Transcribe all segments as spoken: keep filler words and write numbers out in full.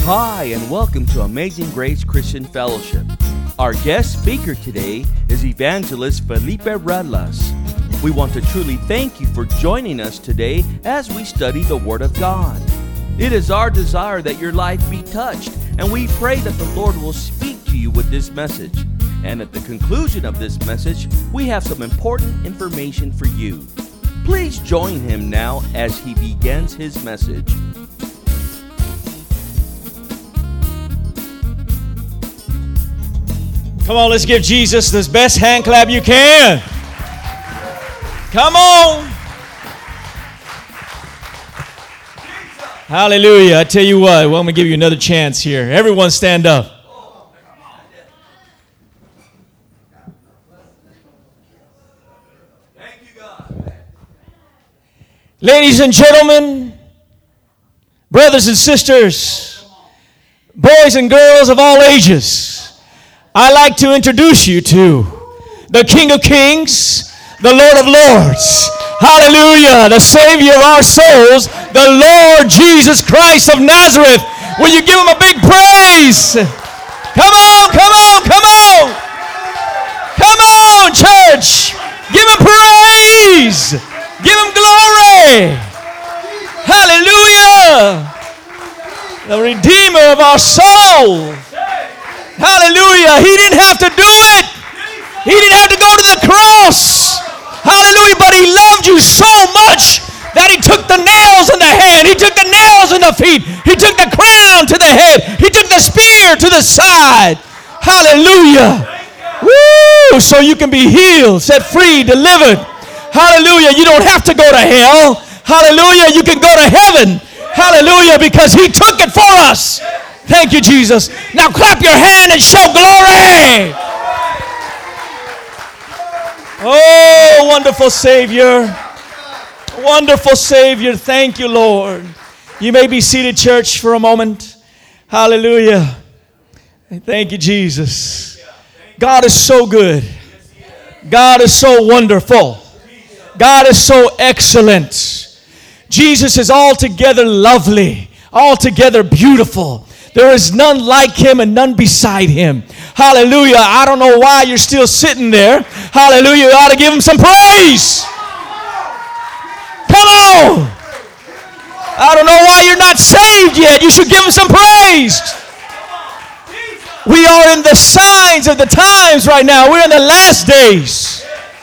Hi, and welcome to Amazing Grace Christian Fellowship. Our guest speaker today is Evangelist Felipe Redlas. We want to truly thank you for joining us today as we study the Word of God. It is our desire that your life be touched, and we pray that the Lord will speak to you with this message. And at the conclusion of this message, we have some important information for you. Please join him now as he begins his message. Come on, let's give Jesus the best hand clap you can. Come on. Hallelujah. I tell you what, well, I'm going to give you another chance here. Everyone stand up. Ladies and gentlemen, brothers and sisters, boys and girls of all ages, I'd like to introduce you to the King of Kings, the Lord of Lords. Hallelujah, the Savior of our souls, the Lord Jesus Christ of Nazareth. Will you give him a big praise? Come on, come on, come on. Come on, church. Give him praise. Give him glory. Hallelujah. The Redeemer of our soul. Hallelujah. He didn't have to do it. He didn't have to go to the cross. Hallelujah. But he loved you so much that he took the nails in the hand. He took the nails in the feet. He took the crown to the head. He took the spear to the side. Hallelujah. Woo! So you can be healed, set free, delivered. Hallelujah. You don't have to go to hell. Hallelujah. You can go to heaven. Hallelujah. Because he took it for us. Thank you, Jesus. Now clap your hand and show glory. Oh, wonderful Savior. Wonderful Savior. Thank you, Lord. You may be seated, church, for a moment. Hallelujah. Thank you, Jesus. God is so good. God is so wonderful. God is so excellent. Jesus is altogether lovely, altogether beautiful. There is none like him and none beside him. Hallelujah. I don't know why you're still sitting there. Hallelujah. You ought to give him some praise. Come on. I don't know why you're not saved yet. You should give him some praise. We are in the signs of the times right now. We're in the last days.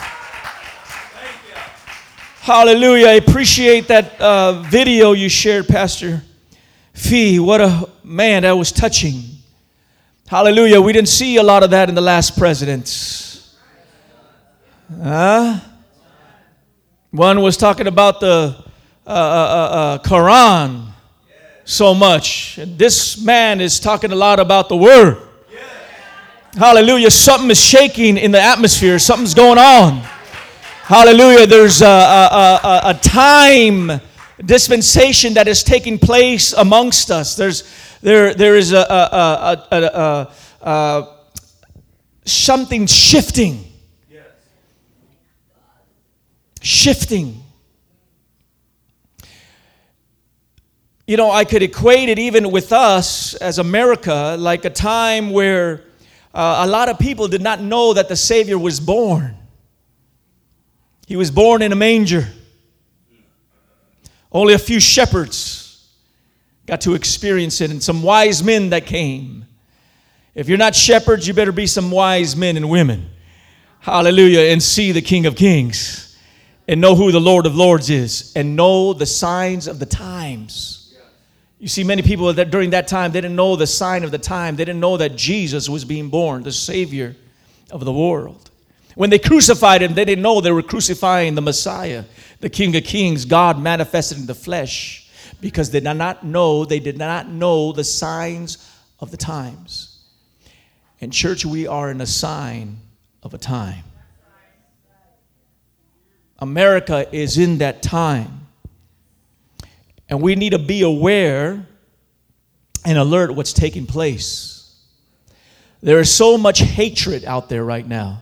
Hallelujah. I appreciate that uh, video you shared, Pastor Fee. What a man, that was touching. Hallelujah. We didn't see a lot of that in the last presidents. Huh? One was talking about the uh, uh, uh, Quran so much. And this man is talking a lot about the Word. Hallelujah. Something is shaking in the atmosphere. Something's going on. Hallelujah. There's a, a, a, a time dispensation that is taking place amongst us. There's there there is a, a, a, a, a, a something shifting. Yes. Shifting. You know, I could equate it even with us as America, like a time where uh, a lot of people did not know that the Savior was born. He was born in a manger. Only a few shepherds got to experience it, and some wise men that came. If you're not shepherds, you better be some wise men and women. Hallelujah. And see the King of Kings and know who the Lord of Lords is and know the signs of the times. You see, many people that during that time, they didn't know the sign of the time. They didn't know that Jesus was being born, the Savior of the world. When they crucified him, they didn't know they were crucifying the Messiah, the King of Kings, God manifested in the flesh, because they did not know, they did not know the signs of the times. And church, we are in a sign of a time. America is in that time. And we need to be aware and alert what's taking place. There is so much hatred out there right now.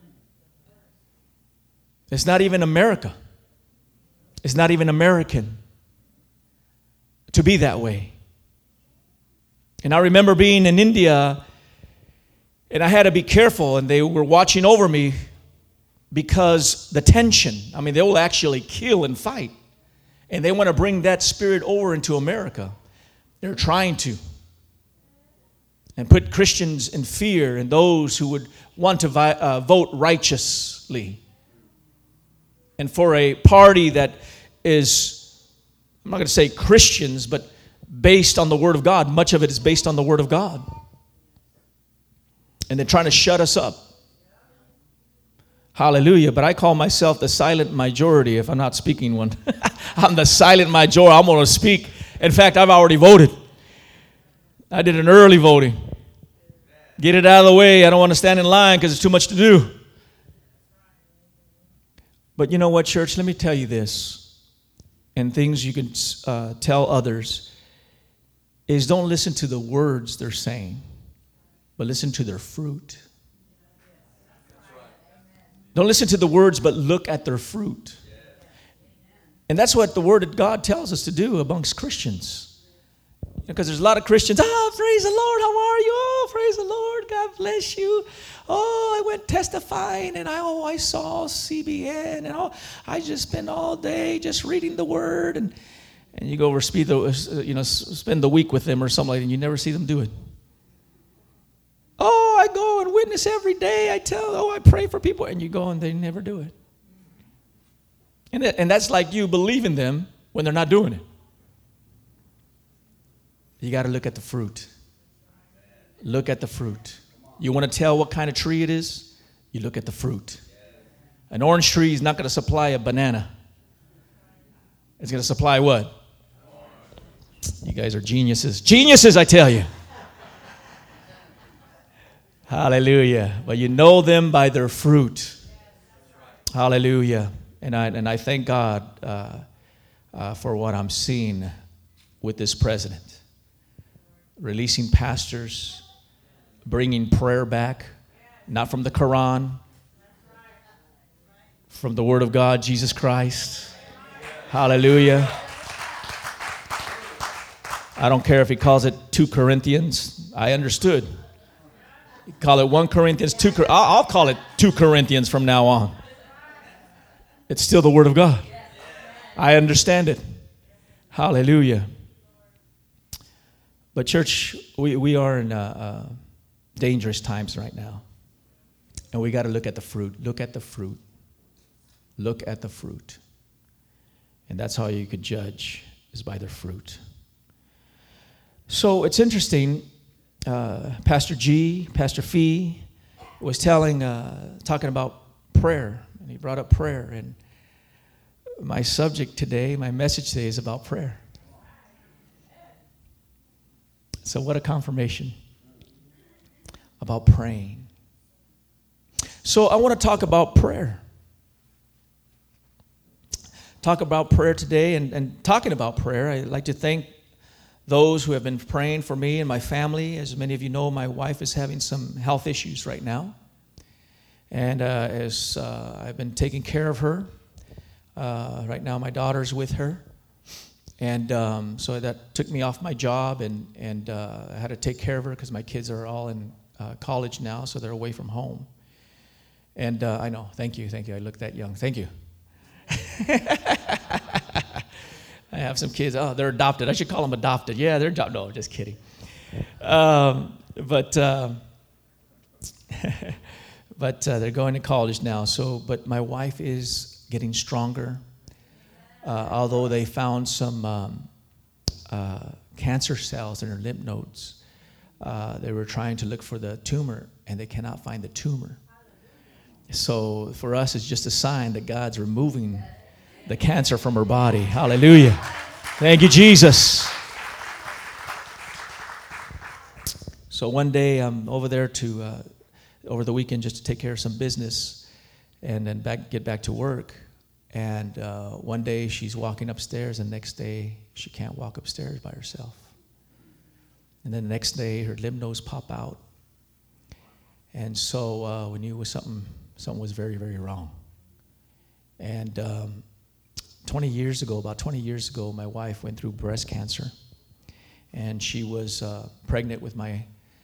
It's not even America. It's not even American to be that way. And I remember being in India, and I had to be careful, and they were watching over me because the tension. I mean, they will actually kill and fight. And they want to bring that spirit over into America. They're trying to. And put Christians in fear and those who would want to vi- uh, vote righteously. And for a party that is, I'm not going to say Christians, but based on the Word of God. Much of it is based on the Word of God. And they're trying to shut us up. Hallelujah. But I call myself the silent majority if I'm not speaking one. I'm the silent majority. I'm going to speak. In fact, I've already voted. I did an early voting. Get it out of the way. I don't want to stand in line because there's too much to do. But you know what, church? Let me tell you this. And things you can uh, tell others is don't listen to the words they're saying, but listen to their fruit. Don't listen to the words, but look at their fruit. And that's what the Word of God tells us to do amongst Christians. Because there's a lot of Christians, oh, praise the Lord, how are you? Oh, praise the Lord, God bless you. Oh, I went testifying, and I, oh, I saw C B N, and oh, I just spend all day just reading the Word. And, and you go over speed the, you know, spend the week with them or something like that, and you never see them do it. Oh, I go and witness every day. I tell, oh, I pray for people. And you go and they never do it. And, it, and that's like you believing them when they're not doing it. You got to look at the fruit. Look at the fruit. You want to tell what kind of tree it is? You look at the fruit. An orange tree is not going to supply a banana. It's going to supply what? You guys are geniuses. Geniuses, I tell you. Hallelujah. But you know them by their fruit. Hallelujah. And I and I thank God uh, uh, for what I'm seeing with this president. Releasing pastors, bringing prayer back, not from the Quran, from the Word of God, Jesus Christ. Hallelujah. I don't care if he calls it two Corinthians. I understood. Call it one Corinthians, two. I'll call it two Corinthians from now on. It's still the Word of God. I understand it. Hallelujah. But church, we, we are in uh, uh, dangerous times right now. And we got to look at the fruit. Look at the fruit. Look at the fruit. And that's how you could judge, is by their fruit. So it's interesting. Uh, Pastor G, Pastor Fee was telling, uh, talking about prayer, and he brought up prayer. And my subject today, my message today is about prayer. So what a confirmation about praying. So I want to talk about prayer. Talk about prayer today, and, and talking about prayer, I'd like to thank those who have been praying for me and my family. As many of you know, my wife is having some health issues right now. And uh, as uh, I've been taking care of her, uh, right now my daughter's with her. And um, so that took me off my job, and, and uh, I had to take care of her because my kids are all in uh, college now, so they're away from home. And uh, I know, thank you, thank you. I look that young. Thank you. I have some kids. Oh, they're adopted. I should call them adopted. Yeah, they're adopted. No, just kidding. Um, but uh, but uh, they're going to college now. So, but my wife is getting stronger. Uh, although they found some um, uh, cancer cells in her lymph nodes, uh, they were trying to look for the tumor, and they cannot find the tumor. So for us, it's just a sign that God's removing the cancer from her body. Hallelujah. Thank you, Jesus. So one day I'm over there to, uh, over the weekend, just to take care of some business and then back, get back to work. And uh, one day she's walking upstairs, and the next day she can't walk upstairs by herself. And then the next day her lymph nodes pop out. And so uh, we knew it was something, something was very, very wrong. And um, twenty years ago, about twenty years ago, my wife went through breast cancer. and she was uh, pregnant with my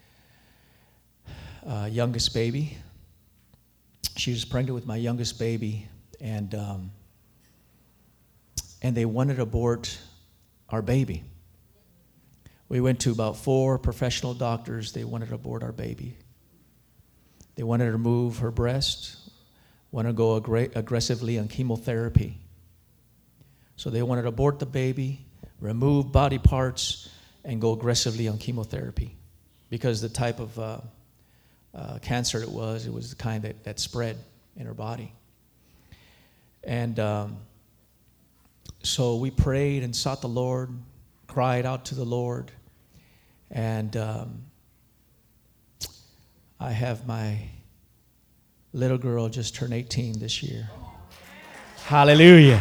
uh, youngest baby. She was pregnant with my youngest baby, and um, and they wanted to abort our baby. We went to about four professional doctors. They wanted to abort our baby. They wanted to remove her breast, wanted to go aggra- aggressively on chemotherapy. So they wanted to abort the baby, remove body parts, and go aggressively on chemotherapy. Because the type of uh, uh, cancer it was, it was the kind that, that spread in her body. And um, so we prayed and sought the Lord, cried out to the Lord. And um, I have my little girl just turned eighteen this year. Hallelujah.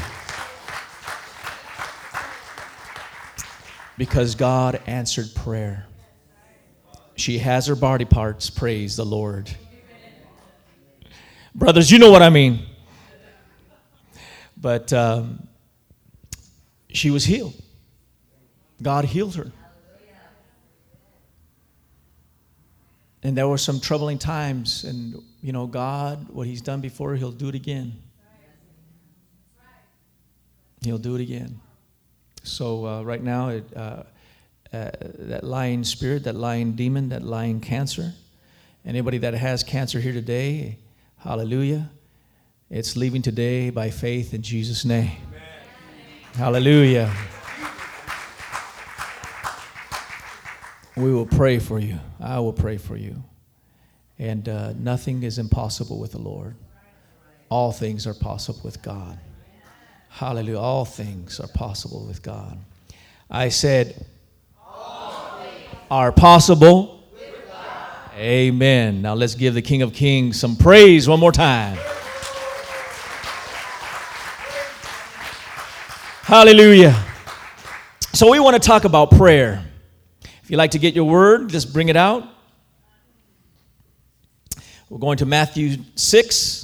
Because God answered prayer. She has her body parts, praise the Lord. Brothers, you know what I mean. But um, she was healed. God healed her. And there were some troubling times, and you know, God, what He's done before, He'll do it again. He'll do it again. So uh, right now, it, uh, uh, that lying spirit, that lying demon, that lying cancer, anybody that has cancer here today, hallelujah, it's leaving today by faith in Jesus' name. Amen. Hallelujah. We will pray for you. I will pray for you. And uh, nothing is impossible with the Lord. All things are possible with God. Hallelujah. All things are possible with God. I said, all things are possible with God. Amen. Now let's give the King of Kings some praise one more time. Hallelujah. So we want to talk about prayer. If you'd like to get your word, just bring it out. We're going to Matthew six.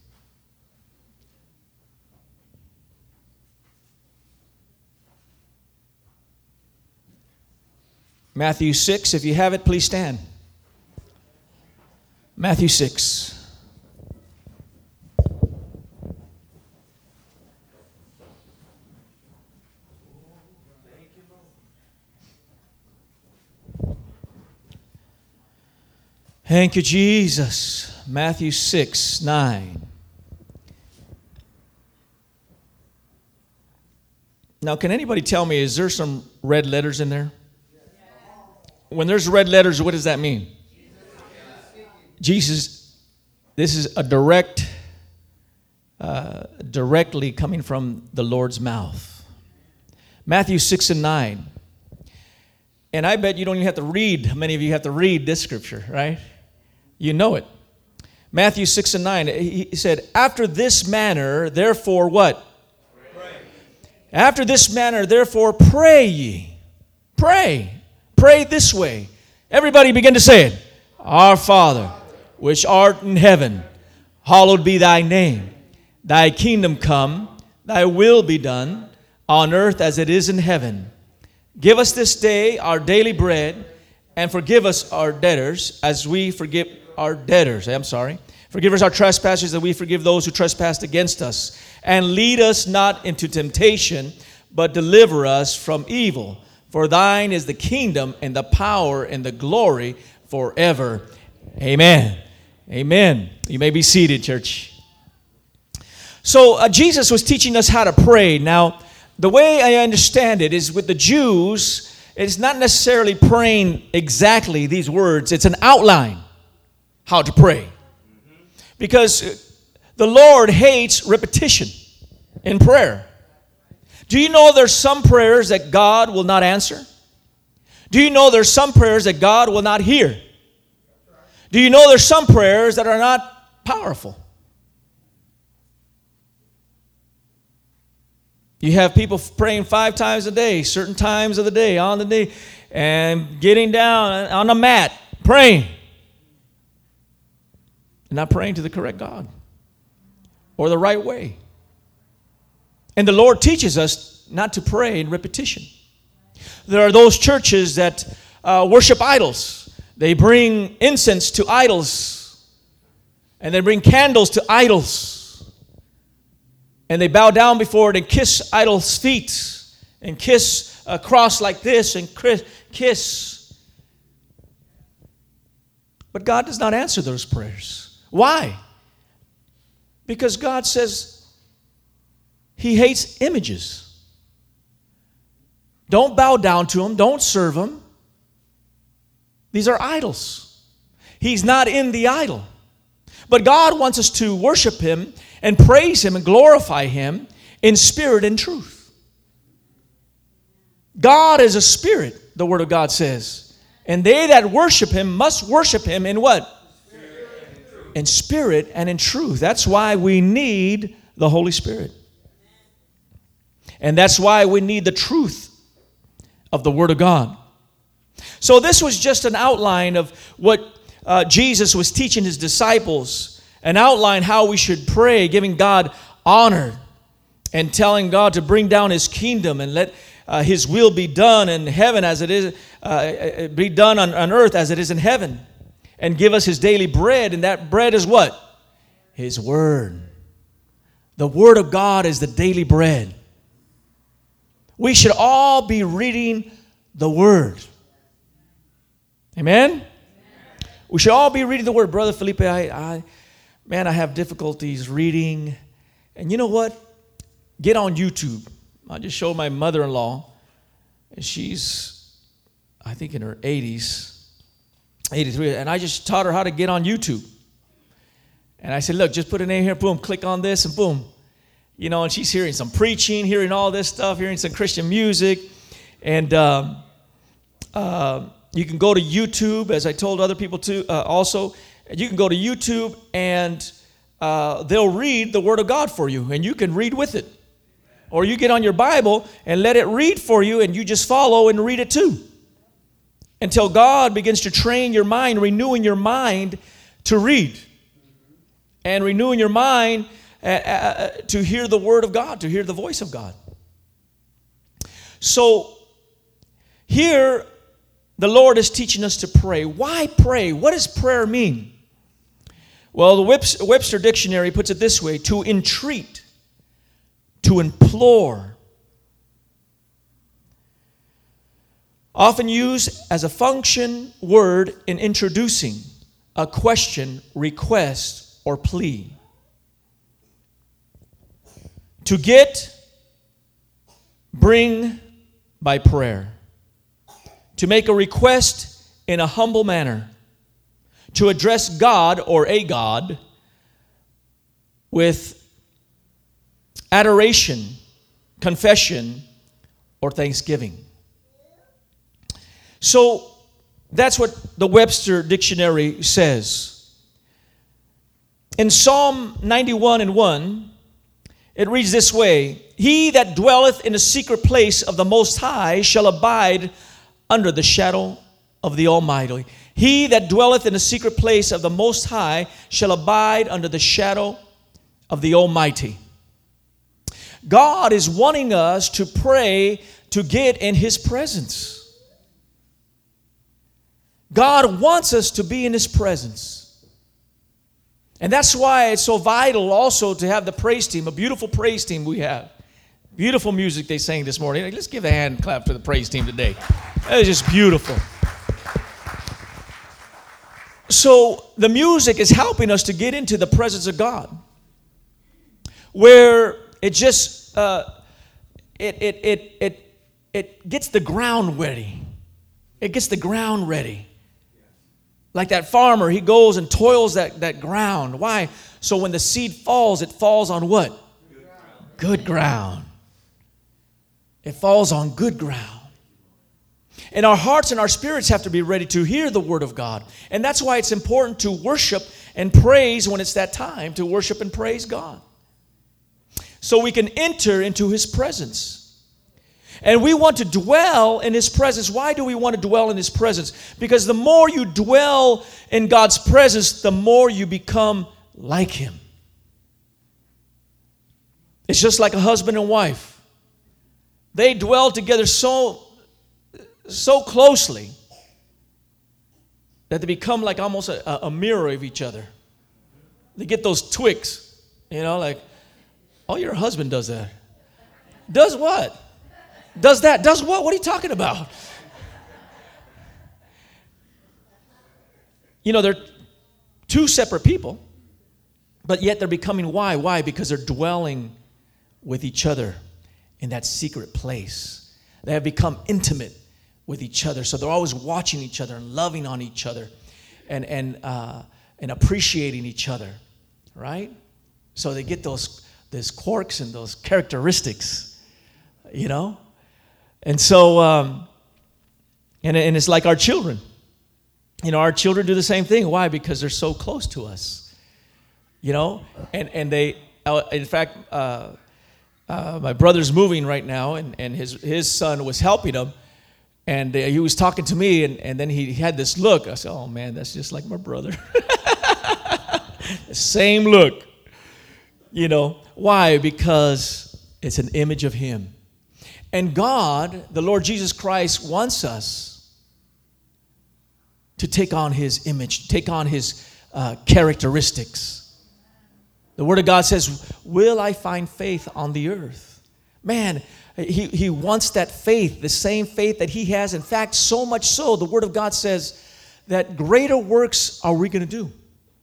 Matthew six, if you have it, please stand. Matthew six. Thank you, Jesus. Matthew six, nine. Now, can anybody tell me, is there some red letters in there? When there's red letters, what does that mean? Jesus, this is a direct, uh, directly coming from the Lord's mouth. Matthew six and nine. And I bet you don't even have to read, many of you have to read this scripture, right? You know it. Matthew six and nine, he said, after this manner, therefore what? Pray. After this manner, therefore pray ye. Pray. Pray this way. Everybody begin to say it. Our Father, which art in heaven, hallowed be thy name. Thy kingdom come, thy will be done, on earth as it is in heaven. Give us this day our daily bread, and forgive us our debtors as we forgive our debtors. I'm sorry. Forgive us our trespasses, that we forgive those who trespass against us. And lead us not into temptation, but deliver us from evil. For thine is the kingdom and the power and the glory forever. Amen. Amen. You may be seated, church. So uh, Jesus was teaching us how to pray. Now, the way I understand it is with the Jews, it's not necessarily praying exactly these words. It's an outline how to pray. Because the Lord hates repetition in prayer. Do you know there's some prayers that God will not answer? Do you know there's some prayers that God will not hear? Do you know there's some prayers that are not powerful? You have people praying five times a day, certain times of the day, on the day, and getting down on a mat, praying. And not praying to the correct God or the right way. And the Lord teaches us not to pray in repetition. There are those churches that uh, worship idols. They bring incense to idols. And they bring candles to idols. And they bow down before it and kiss idols' feet. And kiss a cross like this and kiss. But God does not answer those prayers. Why? Because God says He hates images. Don't bow down to them. Don't serve them. These are idols. He's not in the idol. But God wants us to worship Him and praise Him and glorify Him in spirit and truth. God is a spirit, the Word of God says. And they that worship Him must worship Him in what? Spirit in spirit and in truth. That's why we need the Holy Spirit. And that's why we need the truth of the Word of God. So this was just an outline of what uh, Jesus was teaching His disciples. An outline how we should pray, giving God honor and telling God to bring down His kingdom and let uh, His will be done in heaven as it is, uh, be done on, on earth as it is in heaven. And give us His daily bread, and that bread is what? His Word. The Word of God is the daily bread. We should all be reading the Word. Amen? Amen? We should all be reading the Word. Brother Felipe, I, I, man, I have difficulties reading. And you know what? Get on YouTube. I just showed my mother-in-law. And she's, I think, in her eighties, eighty-three. And I just taught her how to get on YouTube. And I said, look, just put a name here, boom, click on this, and boom. You know, and she's hearing some preaching, hearing all this stuff, hearing some Christian music. And um, uh, you can go to YouTube, as I told other people too, uh, also. You can go to YouTube, and uh, they'll read the Word of God for you, and you can read with it. Or you get on your Bible and let it read for you, and you just follow and read it too. Until God begins to train your mind, renewing your mind to read. And renewing your mind uh, uh, to hear the Word of God, to hear the voice of God. So, here, the Lord is teaching us to pray. Why pray? What does prayer mean? Well, the Webster Dictionary puts it this way: to entreat, to implore. Often used as a function word in introducing a question, request, or plea. To get, bring by prayer. To make a request in a humble manner. To address God or a God with adoration, confession, or thanksgiving. So that's what the Webster Dictionary says. In Psalm ninety-one and one, it reads this way: He that dwelleth in the secret place of the Most High shall abide under the shadow of the Almighty. He that dwelleth in the secret place of the Most High shall abide under the shadow of the Almighty. God is wanting us to pray to get in His presence. God wants us to be in His presence. And that's why it's so vital also to have the praise team, a beautiful praise team we have. Beautiful music they sang this morning. Let's give a hand clap to the praise team today. That is just beautiful. So the music is helping us to get into the presence of God, where it just uh, it it it it it gets the ground ready. It gets the ground ready. Like that farmer, he goes and toils that, that ground. Why? So when the seed falls, it falls on what? Good ground. Good ground. It falls on good ground. And our hearts and our spirits have to be ready to hear the Word of God. And that's why it's important to worship and praise when it's that time, to worship and praise God. So we can enter into His presence. And we want to dwell in His presence. Why do we want to dwell in His presence? Because the more you dwell in God's presence, the more you become like Him. It's just like a husband and wife. They dwell together so so closely that they become like almost a, a mirror of each other. They get those twigs, you know, like, oh, your husband does that. Does what? Does that? Does what? What are you talking about? You know, they're two separate people, but yet they're becoming why? Why? Because they're dwelling with each other in that secret place. They have become intimate with each other. So they're always watching each other and loving on each other and, and, uh, and appreciating each other, right? So they get those, those quirks and those characteristics, you know? And so, um, and, and it's like our children. You know, our children do the same thing. Why? Because they're so close to us, you know? And, and they, uh, in fact, uh, uh, my brother's moving right now, and, and his, his son was helping him. And uh, he was talking to me, and, and then he had this look. I said, oh, man, that's just like my brother. The same look. You know, why? Because it's an image of him. And God, the Lord Jesus Christ, wants us to take on his image, take on his uh, characteristics. The Word of God says, will I find faith on the earth? Man, He, he wants that faith, the same faith that he has. In fact, so much so, the Word of God says that greater works are we going to do.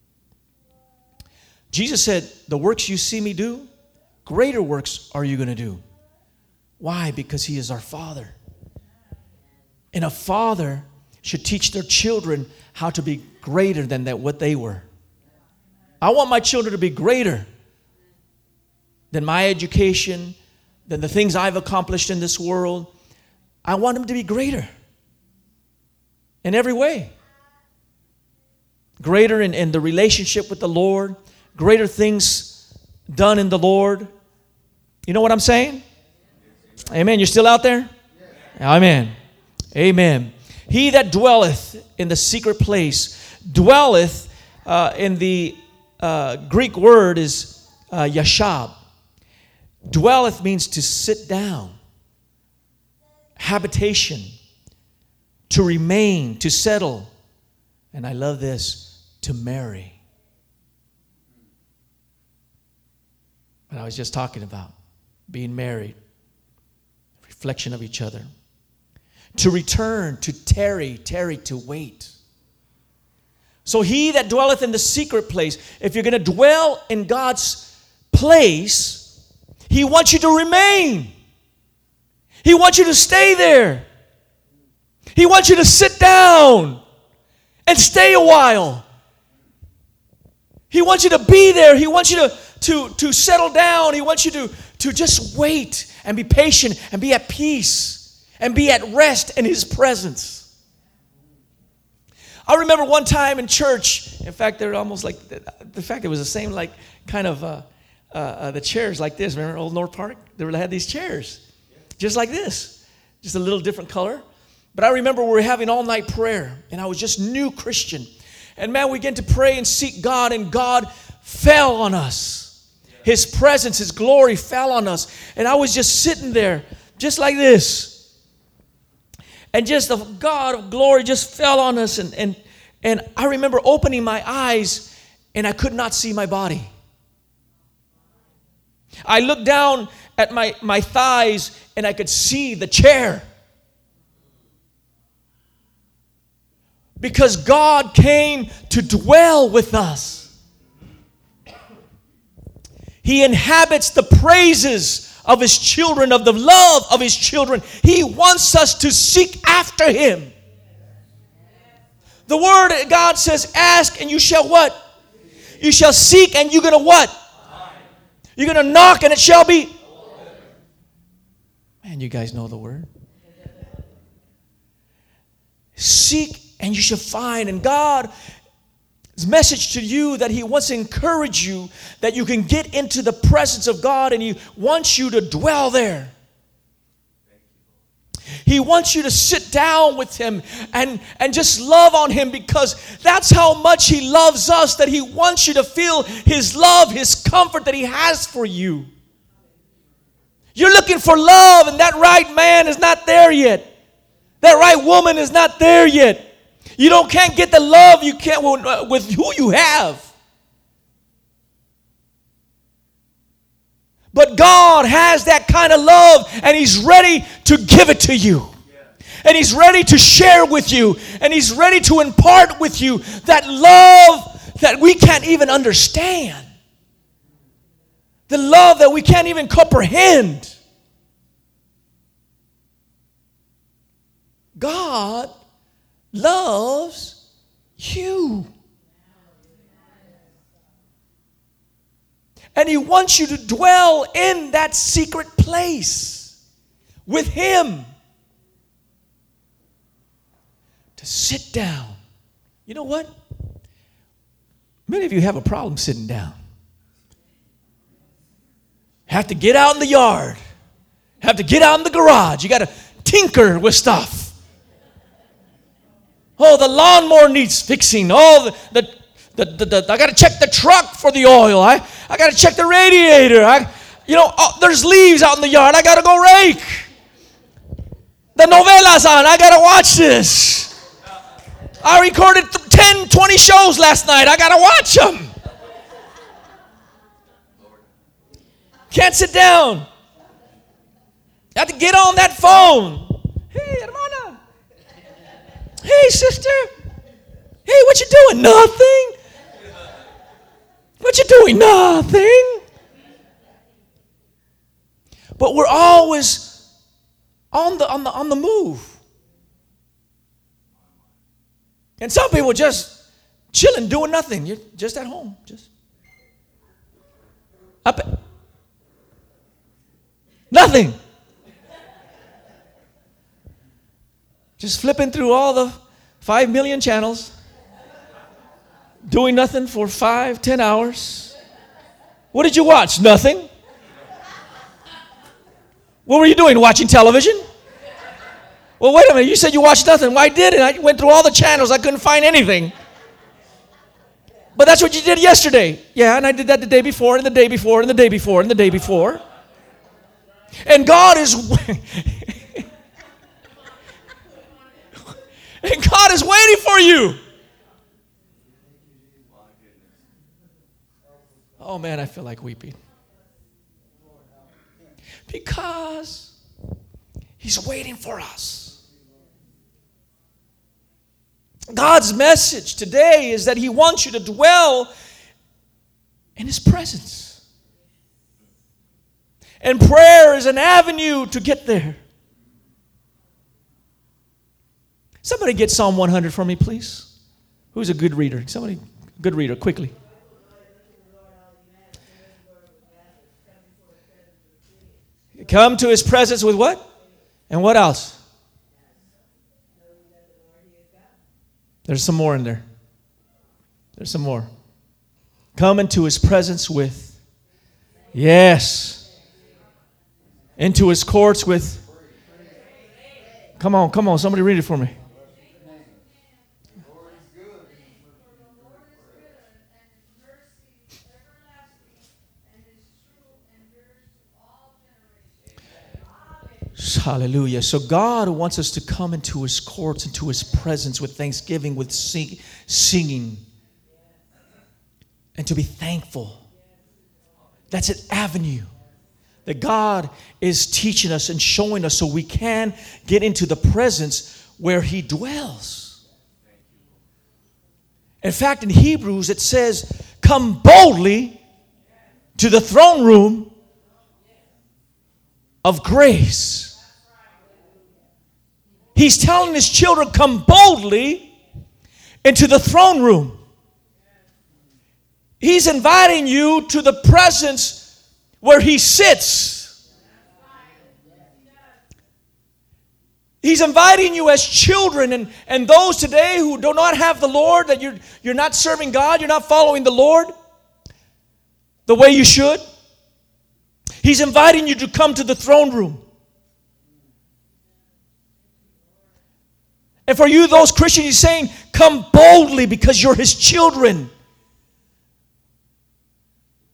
Jesus said, the works you see me do, greater works are you going to do. Why? Because he is our Father. And a father should teach their children how to be greater than that what they were. I want my children to be greater than my education, than the things I've accomplished in this world. I want them to be greater in every way. Greater in, in the relationship with the Lord. Greater things done in the Lord. You know what I'm saying? Amen. You're still out there? Amen. Amen. He that dwelleth in the secret place, dwelleth uh, in the uh, Greek word is uh, yashab. Dwelleth means to sit down, habitation, to remain, to settle, and I love this, to marry. What I was just talking about, being married, reflection of each other. To return, to tarry, tarry, to wait. So he that dwelleth in the secret place, if you're going to dwell in God's place, he wants you to remain. He wants you to stay there. He wants you to sit down and stay a while. He wants you to be there. He wants you to, to, to settle down. He wants you to, to just wait and be patient and be at peace and be at rest in his presence. I remember one time in church, in fact, they're almost like, the fact it was the same like kind of, uh, uh, uh, the chairs like this. Remember Old North Park? They had these chairs, just like this, just a little different color. But I remember we were having all night prayer, and I was just new Christian. And man, we began to pray and seek God, and God fell on us. His presence, His glory fell on us. And I was just sitting there, just like this. And just the God of glory just fell on us. And, and, and I remember opening my eyes, and I could not see my body. I looked down at my, my thighs, and I could see the chair. Because God came to dwell with us. He inhabits the praises of His children, of the love of His children. He wants us to seek after Him. The Word of God says, ask and you shall what? You shall seek and you're going to what? You're going to knock and it shall be. Man, you guys know the Word. Seek and you shall find. And God's message to you that He wants to encourage you that you can get into the presence of God, and He wants you to dwell there. He wants you to sit down with Him and, and just love on Him, because that's how much He loves us, that He wants you to feel His love, His comfort that He has for you. You're looking for love, and that right man is not there yet. That right woman is not there yet. You don't can't get the love you can't with who you have. But God has that kind of love, and He's ready to give it to you. And He's ready to share with you. And He's ready to impart with you that love that we can't even understand. The love that we can't even comprehend. God loves you. And He wants you to dwell in that secret place with Him. To sit down. You know what? Many of you have a problem sitting down. Have to get out in the yard. Have to get out in the garage. You got to tinker with stuff. Oh, the lawnmower needs fixing. Oh, the, the, the, the, the I got to check the truck for the oil. I, I got to check the radiator. I, you know, oh, there's leaves out in the yard. I got to go rake. The novela's on. I got to watch this. I recorded ten, twenty shows last night. I got to watch them. Can't sit down. I have to get on that phone. Hey, hermana. Hey, sister. Hey, what you doing? Nothing. What you doing? Nothing. But we're always on the on the on the move. And some people just chilling, doing nothing. You're just at home, just up. Nothing. Just flipping through all the five million channels, doing nothing for five, ten hours. What did you watch? Nothing. What were you doing? Watching television? Well, wait a minute. You said you watched nothing. Why didn't I? Went through all the channels. I couldn't find anything. But that's what you did yesterday. Yeah, and I did that the day before, and the day before, and the day before, and the day before. And God is... and God is waiting for you. Oh, man, I feel like weeping. Because He's waiting for us. God's message today is that He wants you to dwell in His presence. And prayer is an avenue to get there. Somebody get Psalm one hundred for me, please. Who's a good reader? Somebody, good reader, quickly. Come to His presence with what? And what else? There's some more in there. There's some more. Come into His presence with, yes. Into His courts with, come on, come on, somebody read it for me. Hallelujah. So God wants us to come into His courts, into His presence with thanksgiving, with sing, singing, and to be thankful. That's an avenue that God is teaching us and showing us so we can get into the presence where He dwells. In fact, in Hebrews it says, come boldly to the throne room of grace. He's telling His children, come boldly into the throne room. He's inviting you to the presence where He sits. He's inviting you as children and, and those today who do not have the Lord, that you're, you're not serving God, you're not following the Lord the way you should. He's inviting you to come to the throne room. And for you, those Christians, He's saying, come boldly because you're His children.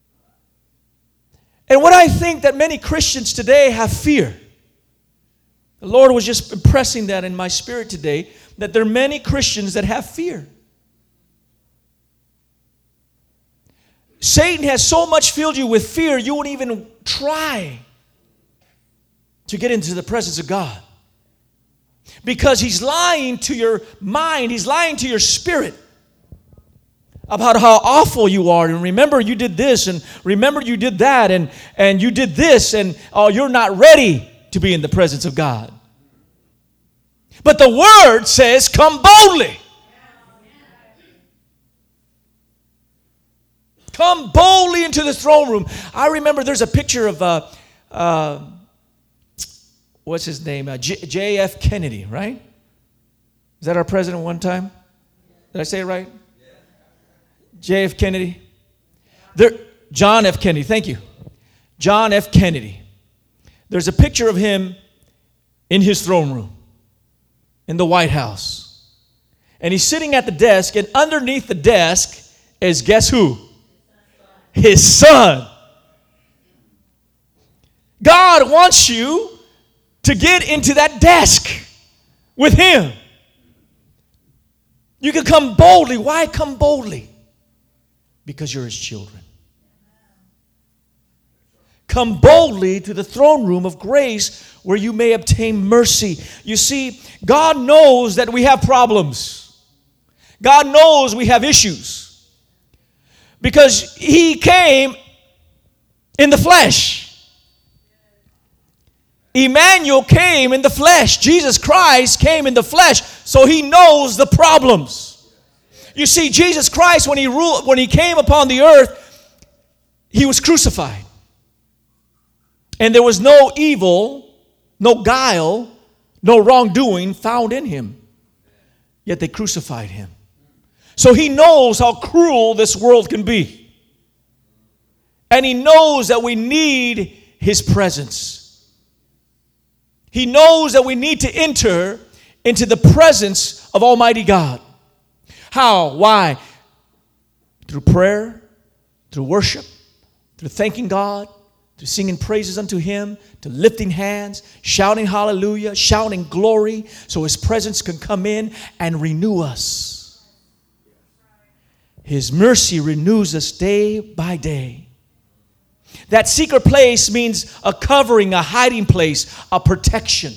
And what I think that many Christians today have fear. The Lord was just impressing that in my spirit today, that there are many Christians that have fear. Satan has so much filled you with fear, you won't even try to get into the presence of God. Because he's lying to your mind, he's lying to your spirit about how awful you are. And remember you did this, and remember you did that, and, and you did this, and oh, you're not ready to be in the presence of God. But the Word says, come boldly. Come boldly into the throne room. I remember there's a picture of, uh, uh, what's his name? Uh, J- J F Kennedy, right? Is that our president one time? Did I say it right? J F Kennedy. There, John F. Kennedy, thank you. John F. Kennedy. There's a picture of him in his throne room in the White House. And he's sitting at the desk, and underneath the desk is, guess who? His son. God wants you to get into that desk with him. You can come boldly. Why come boldly? Because you're his children. Come boldly to the throne room of grace where you may obtain mercy. You see, God knows that we have problems. God knows we have issues. Because he came in the flesh. Emmanuel came in the flesh. Jesus Christ came in the flesh. So he knows the problems. You see, Jesus Christ, when he ruled, when he came upon the earth, he was crucified. And there was no evil, no guile, no wrongdoing found in him. Yet they crucified him. So he knows how cruel this world can be. And he knows that we need his presence. He knows that we need to enter into the presence of Almighty God. How? Why? Through prayer, through worship, through thanking God, through singing praises unto him, to lifting hands, shouting hallelujah, shouting glory, so his presence can come in and renew us. His mercy renews us day by day. That secret place means a covering, a hiding place, a protection.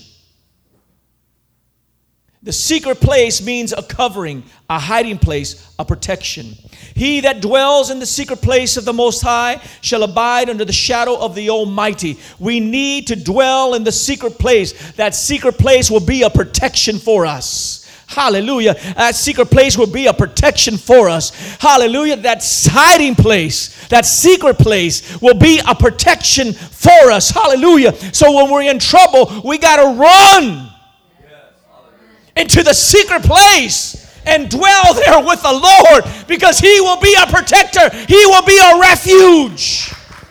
The secret place means a covering, a hiding place, a protection. He that dwells in the secret place of the Most High shall abide under the shadow of the Almighty. We need to dwell in the secret place. That secret place will be a protection for us. Hallelujah. That secret place will be a protection for us. Hallelujah. That hiding place, that secret place will be a protection for us. Hallelujah. So when we're in trouble, we got to run into the secret place and dwell there with the Lord, because he will be a protector. He will be a refuge.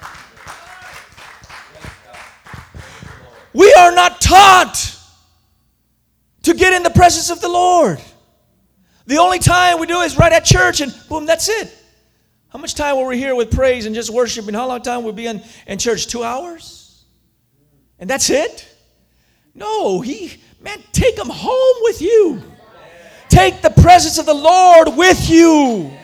We are not taught to get in the presence of the Lord. The only time we do is right at church, and boom, that's it. How much time were we here with praise and just worshiping? How long time will we be in, in church? Two hours? And that's it? No, he, man, take them home with you. Take the presence of the Lord with you.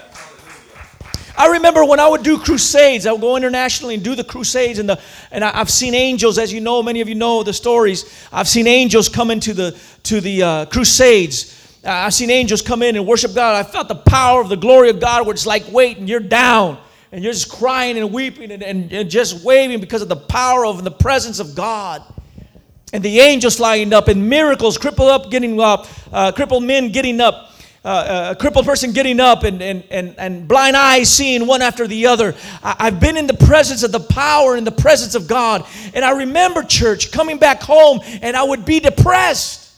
I remember when I would do crusades, I would go internationally and do the crusades, and the and I, I've seen angels, as you know, many of you know the stories. I've seen angels come into the to the uh, crusades. Uh, I've seen angels come in and worship God. I felt the power of the glory of God, where it's like, wait, and you're down, and you're just crying and weeping and, and, and just waving because of the power of the presence of God. And the angels lined up, and miracles, crippled up getting up, uh, crippled men getting up. Uh, a crippled person getting up, and, and, and, and blind eyes seeing one after the other. I, I've been in the presence of the power and the presence of God. And I remember, church, coming back home, and I would be depressed.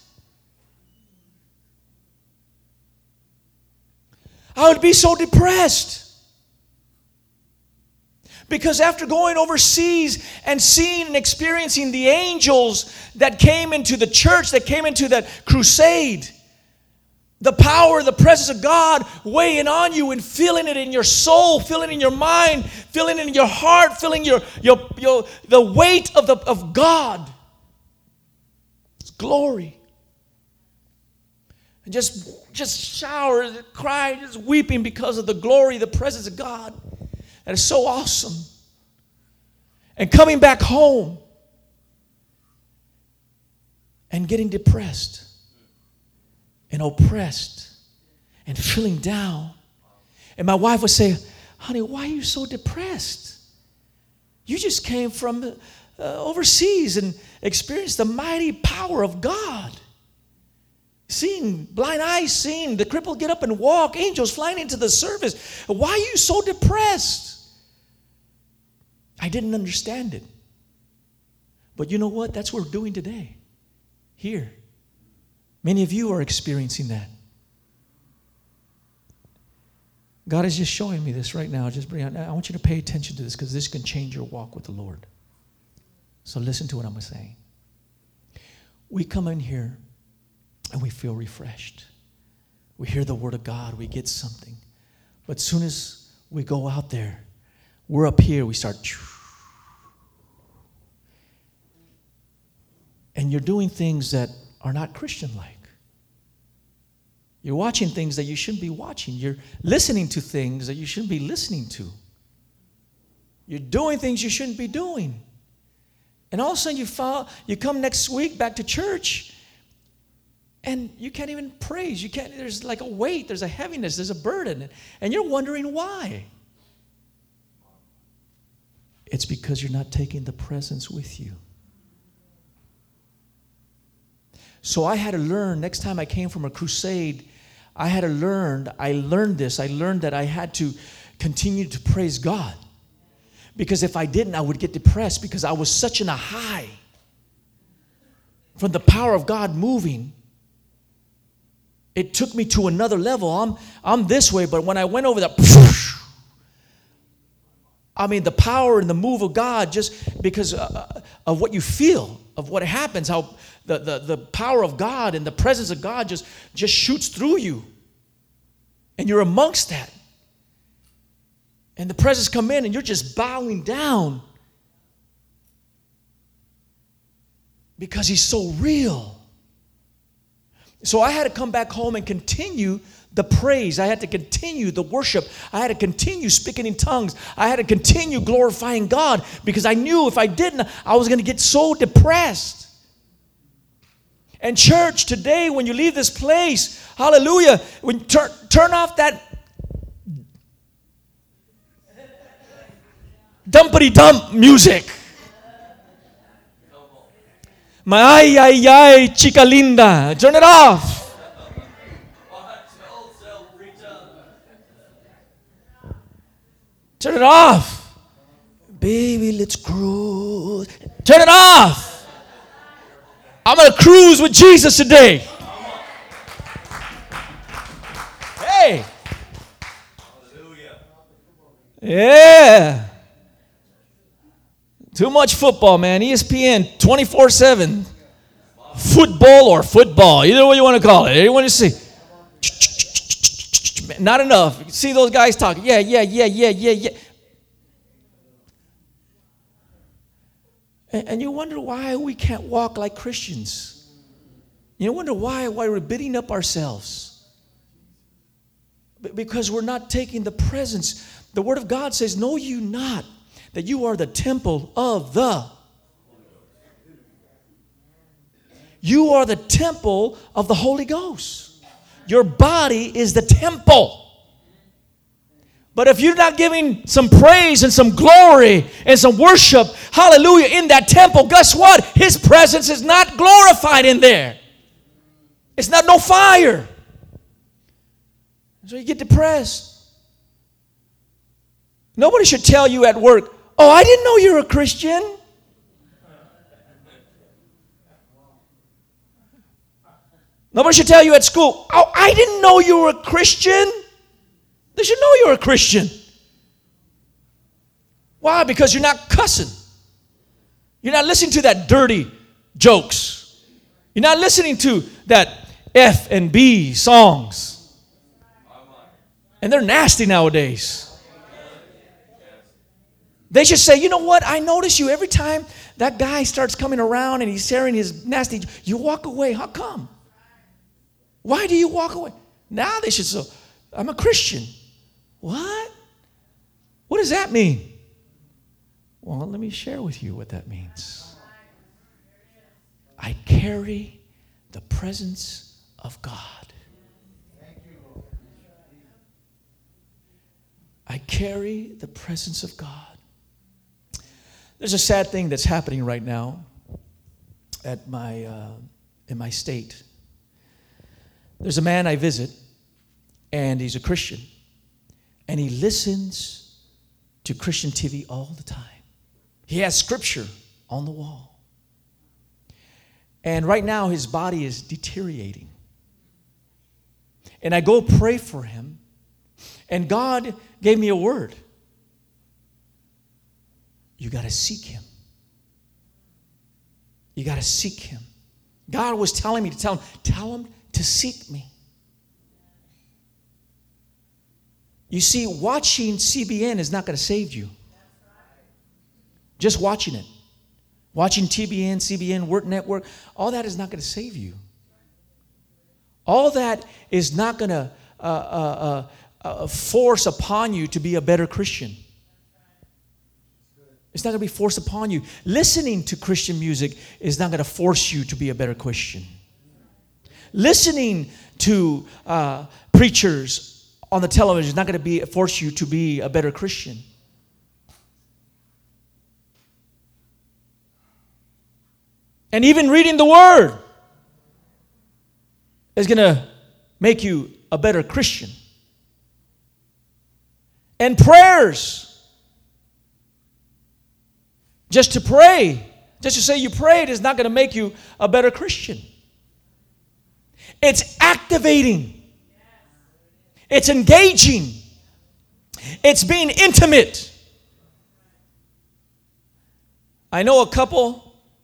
I would be so depressed. Because after going overseas and seeing and experiencing the angels that came into the church, that came into that crusade, the power, the presence of God weighing on you and feeling it in your soul, feeling it in your mind, feeling it in your heart, feeling your, your, your the weight of, the, of God. glory. And just, just shower, cry, just weeping because of the glory, the presence of God. That is so awesome. And coming back home and getting depressed and oppressed and feeling down. And my wife would say, honey, why are you so depressed? You just came from uh, overseas and experienced the mighty power of God. Seeing blind eyes, seeing the crippled get up and walk, angels flying into the service. Why are you so depressed? I didn't understand it. But you know what? That's what we're doing today. Here. Many of you are experiencing that. God is just showing me this right now. Just bring out, I want you to pay attention to this because this can change your walk with the Lord. So listen to what I'm saying. We come in here and we feel refreshed. We hear the word of God. We get something. But as soon as we go out there, we're up here, we start. And you're doing things that are not Christian-like. You're watching things that you shouldn't be watching. You're listening to things that you shouldn't be listening to. You're doing things you shouldn't be doing. And all of a sudden you fall, you come next week back to church and you can't even praise. You can't, there's like a weight, there's a heaviness, there's a burden. And you're wondering why. It's because you're not taking the presence with you. So I had to learn, next time I came from a crusade, I had to learn, I learned this, I learned that I had to continue to praise God. Because if I didn't, I would get depressed because I was such in a high from the power of God moving. It took me to another level. I'm, I'm this way, but when I went over that, I mean, the power and the move of God, just because uh, of what you feel, of what happens, how the, the, the power of God and the presence of God just, just shoots through you. And you're amongst that. And the presence come in and you're just bowing down. Because he's so real. So I had to come back home and continue the praise. I had to continue the worship. I had to continue speaking in tongues. I had to continue glorifying God because I knew if I didn't, I was going to get so depressed. And church, today when you leave this place, hallelujah, when you turn, turn off that dumpity dump music. My ay, ay, ay, chica linda. Turn it off. Turn it off. Baby, let's cruise. Turn it off. I'm going to cruise with Jesus today. Hey. Yeah. Too much football, man. E S P N twenty-four seven. Football or football. Either way you want to call it. You want to see. Not enough. You see those guys talking. Yeah, yeah, yeah, yeah, yeah, yeah. And, and you wonder why we can't walk like Christians. You wonder why, why we're beating up ourselves. Because we're not taking the presence. The Word of God says, know you not that you are the temple of the. You are the temple of the Holy Ghost. Your body is the temple. But if you're not giving some praise and some glory and some worship, hallelujah, in that temple, guess what? His presence is not glorified in there. It's not no fire. So you get depressed. Nobody should tell you at work, oh, I didn't know you were a Christian. Nobody should tell you at school, oh, I didn't know you were a Christian. They should know you're a Christian. Why? Because you're not cussing. You're not listening to that dirty jokes. You're not listening to that F and B songs. And they're nasty nowadays. They should say, you know what? I notice you every time that guy starts coming around and he's sharing his nasty, you walk away. How come? Why do you walk away? Now they should say, I'm a Christian. What? What does that mean? Well, let me share with you what that means. I carry the presence of God. I carry the presence of God. There's a sad thing that's happening right now at my uh, in my state. There's a man I visit, and he's a Christian, and he listens to Christian T V all the time. He has scripture on the wall. And right now his body is deteriorating. And I go pray for him, and God gave me a word. You got to seek him. You got to seek him. God was telling me to tell him, tell him to seek me. You see, watching C B N is not going to save you. Just watching it. Watching T B N, C B N, Work Network, all that is not going to save you. All that is not going to uh, uh, uh, uh, force upon you to be a better Christian. It's not going to be forced upon you. Listening to Christian music is not going to force you to be a better Christian. Listening to uh, preachers on the television is not going to be force you to be a better Christian. And even reading the Word is going to make you a better Christian. And prayers, just to pray, just to say you prayed is not going to make you a better Christian. It's activating. It's engaging. It's being intimate. I know a couple.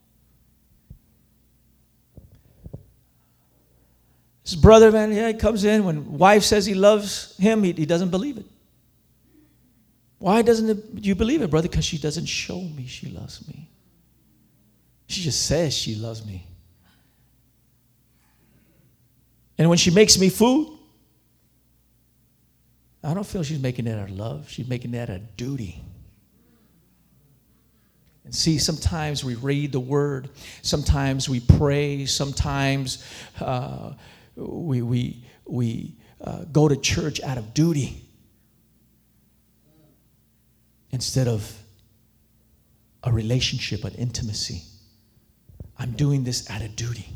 His brother, man, yeah, he comes in. When wife says he loves him, he, he doesn't believe it. Why doesn't it, you believe it, brother? Because she doesn't show me she loves me. She just says she loves me. And when she makes me food, I don't feel she's making that out of love. She's making that out of duty. And see, sometimes we read the Word. Sometimes we pray. Sometimes uh, we, we, we uh, go to church out of duty instead of a relationship, an intimacy. I'm doing this out of duty.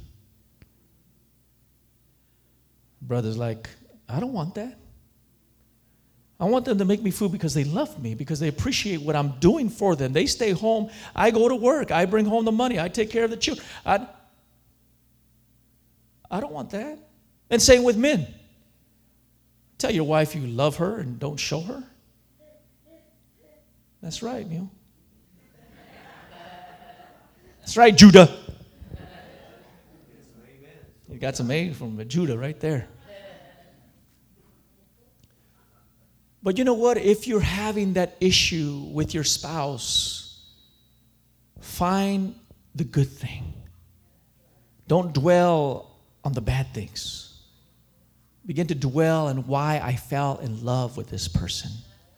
Brother's like, I don't want that. I want them to make me food because they love me, because they appreciate what I'm doing for them. They stay home. I go to work. I bring home the money. I take care of the children. I, I don't want that. And same with men. Tell your wife you love her and don't show her. That's right, Neil. That's right, Judah. You got some aid from Judah right there. But you know what? If you're having that issue with your spouse, find the good thing. Don't dwell on the bad things. Begin to dwell on why I fell in love with this person.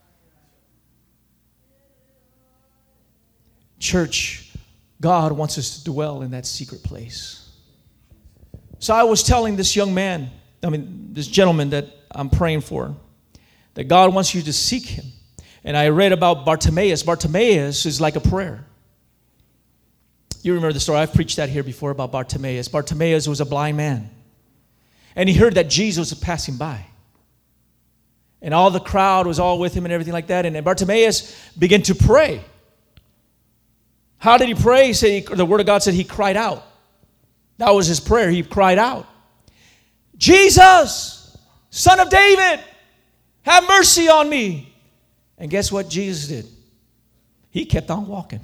Church, God wants us to dwell in that secret place. So I was telling this young man, I mean, this gentleman that I'm praying for, that God wants you to seek him. And I read about Bartimaeus. Bartimaeus is like a prayer. You remember the story. I've preached that here before about Bartimaeus. Bartimaeus was a blind man. And he heard that Jesus was passing by. And all the crowd was all with him and everything like that. And Bartimaeus began to pray. How did he pray? He said, he, the Word of God said he cried out. That was his prayer. He cried out, Jesus, Son of David, have mercy on me. And guess what Jesus did? He kept on walking.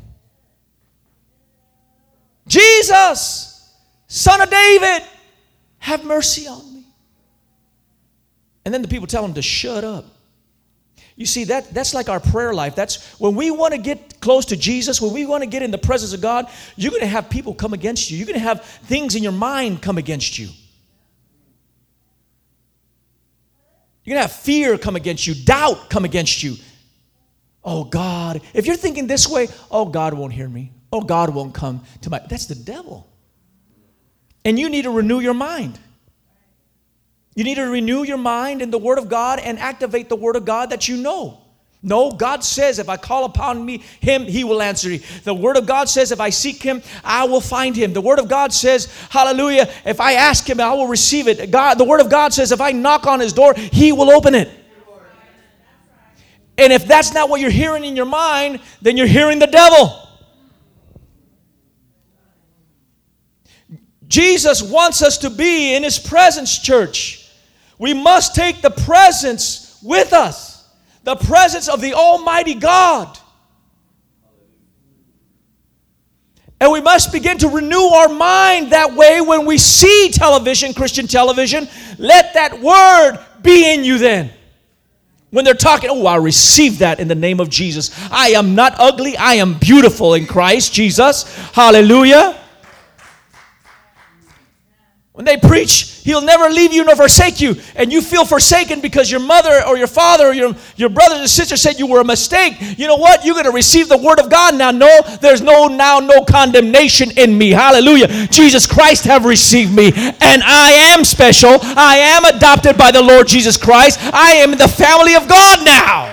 Jesus, Son of David, have mercy on me. And then the people tell him to shut up. You see, that that's like our prayer life. That's when we want to get close to Jesus, when we want to get in the presence of God, you're going to have people come against you. You're going to have things in your mind come against you. You're going to have fear come against you, doubt come against you. Oh, God. If you're thinking this way, oh, God won't hear me. Oh, God won't come to my... That's the devil. And you need to renew your mind. You need to renew your mind in the Word of God and activate the Word of God that you know. No, God says, if I call upon me, Him, He will answer me. The Word of God says, if I seek Him, I will find Him. The Word of God says, hallelujah, if I ask Him, I will receive it. God, the Word of God says, if I knock on His door, He will open it. And if that's not what you're hearing in your mind, then you're hearing the devil. Jesus wants us to be in His presence, church. We must take the presence with us. The presence of the Almighty God. And we must begin to renew our mind that way when we see television, Christian television. Let that word be in you then. When they're talking, oh, I receive that in the name of Jesus. I am not ugly. I am beautiful in Christ Jesus. Hallelujah. When they preach, He'll never leave you nor forsake you, and you feel forsaken because your mother or your father or your, your brothers and sisters said you were a mistake, you know what? You're going to receive the Word of God now. No, there's no now no condemnation in me. Hallelujah. Jesus Christ have received me, and I am special. I am adopted by the Lord Jesus Christ. I am in the family of God now.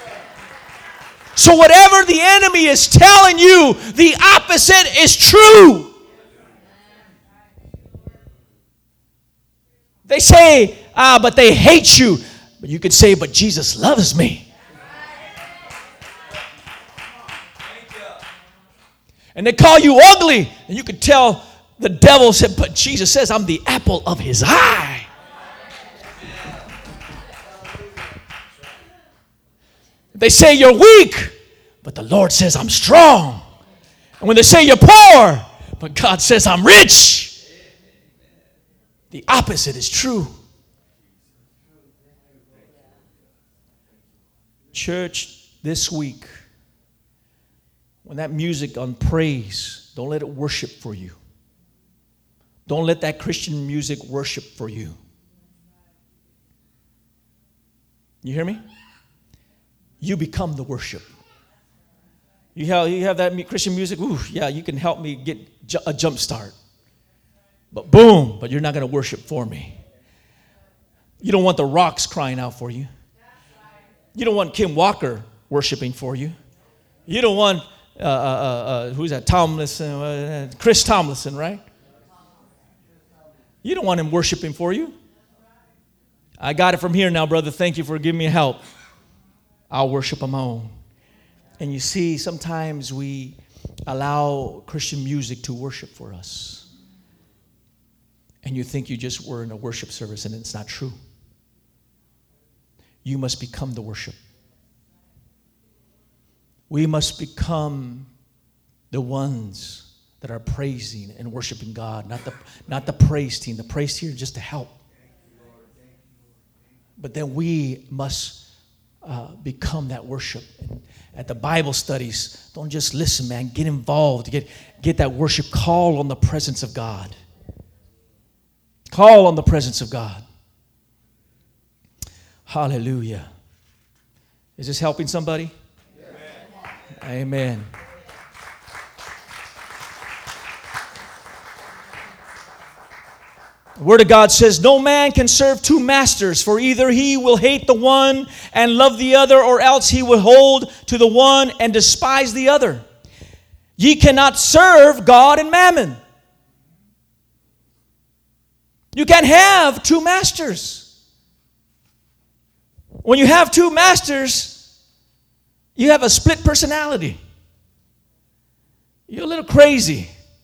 So whatever the enemy is telling you, the opposite is true. They say, ah, but they hate you. But you could say, but Jesus loves me. And they call you ugly. And you could tell the devil said, but Jesus says, I'm the apple of His eye. They say you're weak, but the Lord says I'm strong. And when they say you're poor, but God says I'm rich. The opposite is true. Church, this week, when that music on praise, don't let it worship for you. Don't let that Christian music worship for you. You hear me? You become the worship. You have, you have that Christian music, ooh, yeah, you can help me get a jump start. But boom, but you're not going to worship for me. You don't want the rocks crying out for you. You don't want Kim Walker worshiping for you. You don't want, uh, uh, uh, who's that, Tomlinson, uh, Chris Tomlinson, right? You don't want him worshiping for you. I got it from here now, brother. Thank you for giving me help. I'll worship on my own. And you see, sometimes we allow Christian music to worship for us. And you think you just were in a worship service, and it's not true. You must become the worship. We must become the ones that are praising and worshiping God, not the, not the praise team. The praise team is just to help. But then we must uh, become that worship. And at the Bible studies, don't just listen, man. Get involved. Get, get that worship. Call on the presence of God. Call on the presence of God. Hallelujah. Is this helping somebody? Amen. Amen. The Word of God says, no man can serve two masters, for either he will hate the one and love the other, or else he will hold to the one and despise the other. Ye cannot serve God and mammon. You can't have two masters. When you have two masters, you have a split personality. You're a little crazy.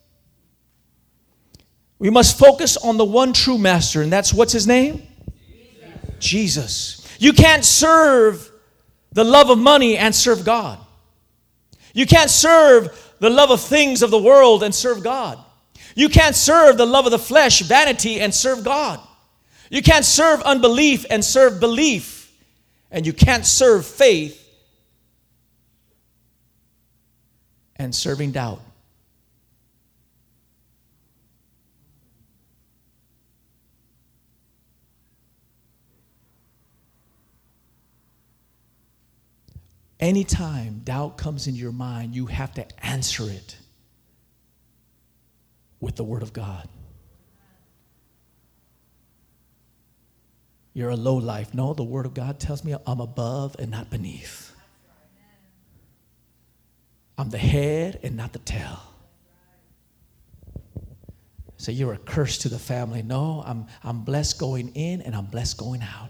We must focus on the one true master, and that's, what's his name? Jesus. Jesus. You can't serve the love of money and serve God. You can't serve the love of things of the world and serve God. You can't serve the love of the flesh, vanity, and serve God. You can't serve unbelief and serve belief. And you can't serve faith and serving doubt. Anytime doubt comes into your mind, you have to answer it with the Word of God. You're a low life. No, the Word of God tells me I'm above and not beneath. I'm the head and not the tail. So you're a curse to the family. No, I'm, I'm blessed going in and I'm blessed going out.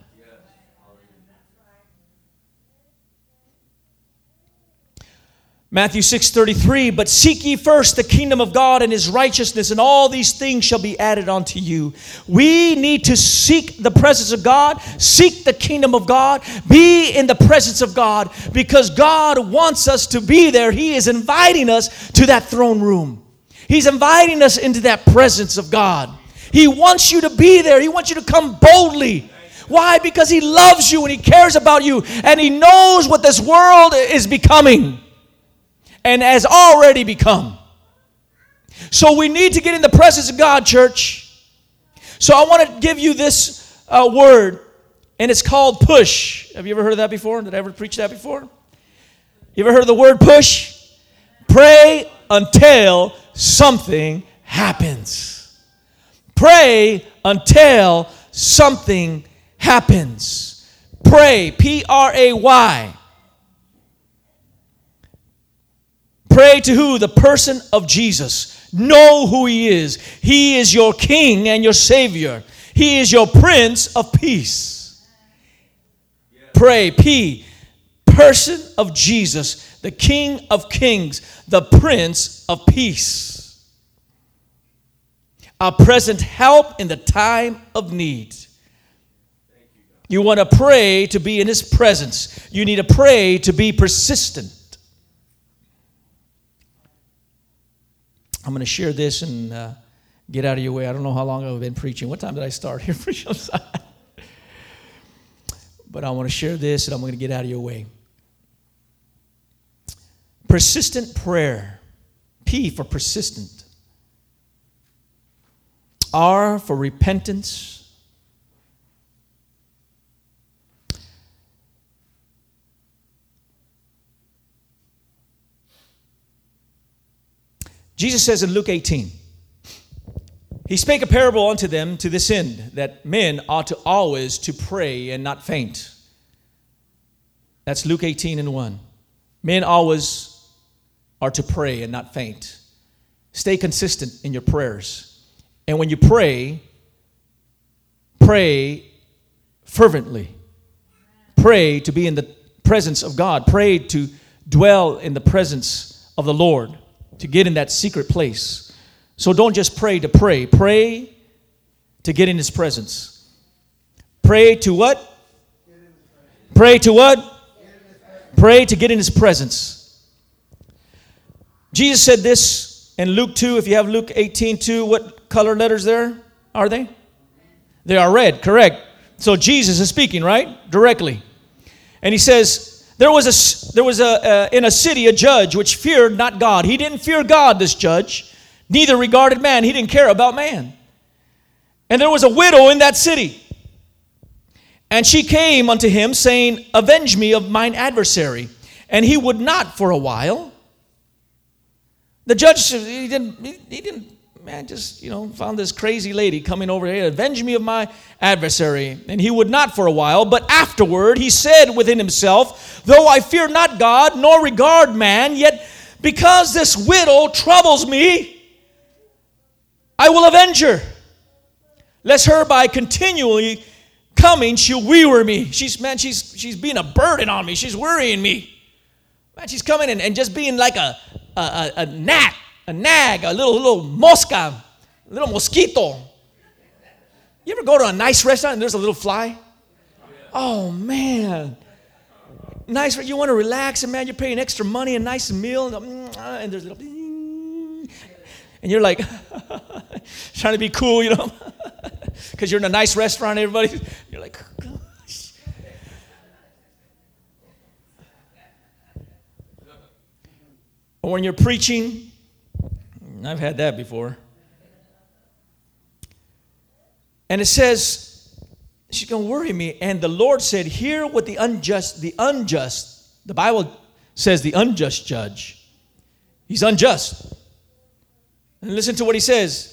Matthew six thirty-three, but seek ye first the kingdom of God and his righteousness, and all these things shall be added unto you. We need to seek the presence of God, seek the kingdom of God, be in the presence of God, because God wants us to be there. He is inviting us to that throne room. He's inviting us into that presence of God. He wants you to be there. He wants you to come boldly. Why? Because he loves you and he cares about you, and he knows what this world is becoming and has already become. So we need to get in the presence of God, church. So I want to give you this uh, word, and it's called push. Have you ever heard of that before? Did I ever preach that before? You ever heard of the word push? Pray until something happens. Pray until something happens. Pray, P R A Y. Pray to who? The person of Jesus. Know who he is. He is your King and your Savior. He is your Prince of Peace. Pray, P, person of Jesus, the King of Kings, the Prince of Peace. A present help in the time of need. You want to pray to be in his presence. You need to pray to be persistent. I'm going to share this and uh, get out of your way. I don't know how long I've been preaching. What time did I start here? But I want to share this and I'm going to get out of your way. Persistent prayer. P for persistent. R for repentance. Jesus says in Luke eighteen, he spake a parable unto them to this end, that men ought to always to pray and not faint. That's Luke eighteen and one. Men always are to pray and not faint. Stay consistent in your prayers. And when you pray, pray fervently. Pray to be in the presence of God. Pray to dwell in the presence of the Lord. To get in that secret place. So don't just pray to pray. Pray to get in his presence. Pray to what? Pray to what? Pray to get in his presence. Jesus said this in Luke two. If you have Luke eighteen two, what color letters there are they? They are red, correct. So Jesus is speaking, right? Directly. And he says, There was a there was a uh, in a city a judge which feared not God. He didn't fear God, this judge, neither regarded man. He didn't care about man. And there was a widow in that city. And she came unto him, saying, Avenge me of mine adversary. And he would not for a while. The judge, he didn't, he didn't, man, just, you know, found this crazy lady coming over here, avenge me of my adversary. And he would not for a while, but afterward he said within himself, though I fear not God, nor regard man, yet because this widow troubles me, I will avenge her, lest her by continually coming she'll weary me. She's, man, she's she's being a burden on me. She's worrying me. Man, she's coming in and just being like a a, a, a gnat, a nag, a little little mosca, a little mosquito. You ever go to a nice restaurant and there's a little fly? Oh man, nice. You want to relax and man, you're paying extra money, a nice meal, and there's a little, and you're like trying to be cool, you know, because you're in a nice restaurant. Everybody, you're like, gosh. Or when you're preaching, I've had that before. And it says, she's going to worry me. And the Lord said, hear what the unjust, the unjust, the Bible says the unjust judge. He's unjust. And listen to what he says.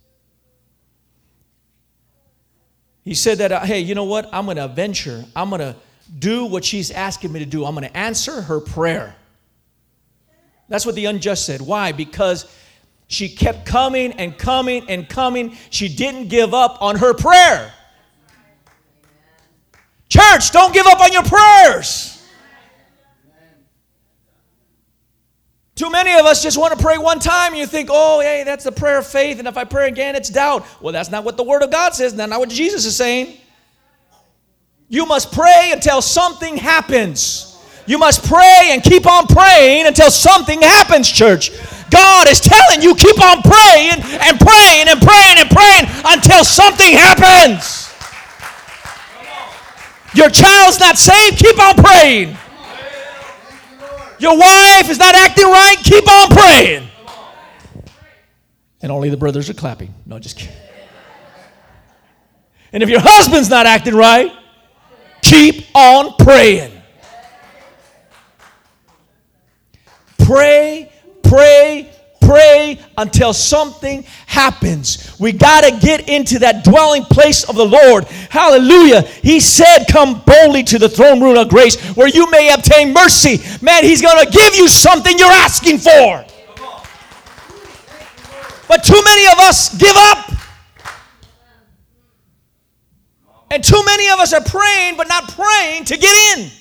He said that, uh, hey, you know what? I'm going to avenge her. I'm going to do what she's asking me to do. I'm going to answer her prayer. That's what the unjust said. Why? Because she kept coming and coming and coming. She didn't give up on her prayer. Church, don't give up on your prayers. Too many of us just want to pray one time and you think, oh, hey, that's the prayer of faith. And if I pray again, it's doubt. Well, that's not what the Word of God says. That's not what Jesus is saying. You must pray until something happens. You must pray and keep on praying until something happens, church. God is telling you, keep on praying and praying and praying and praying until something happens. Your child's not saved, keep on praying. Your wife is not acting right, keep on praying. And only the brothers are clapping. No, just kidding. And if your husband's not acting right, keep on praying. Pray, pray, pray until something happens. We got to get into that dwelling place of the Lord. Hallelujah. He said, come boldly to the throne room of grace where you may obtain mercy. Man, he's going to give you something you're asking for. But too many of us give up. And too many of us are praying, but not praying to get in.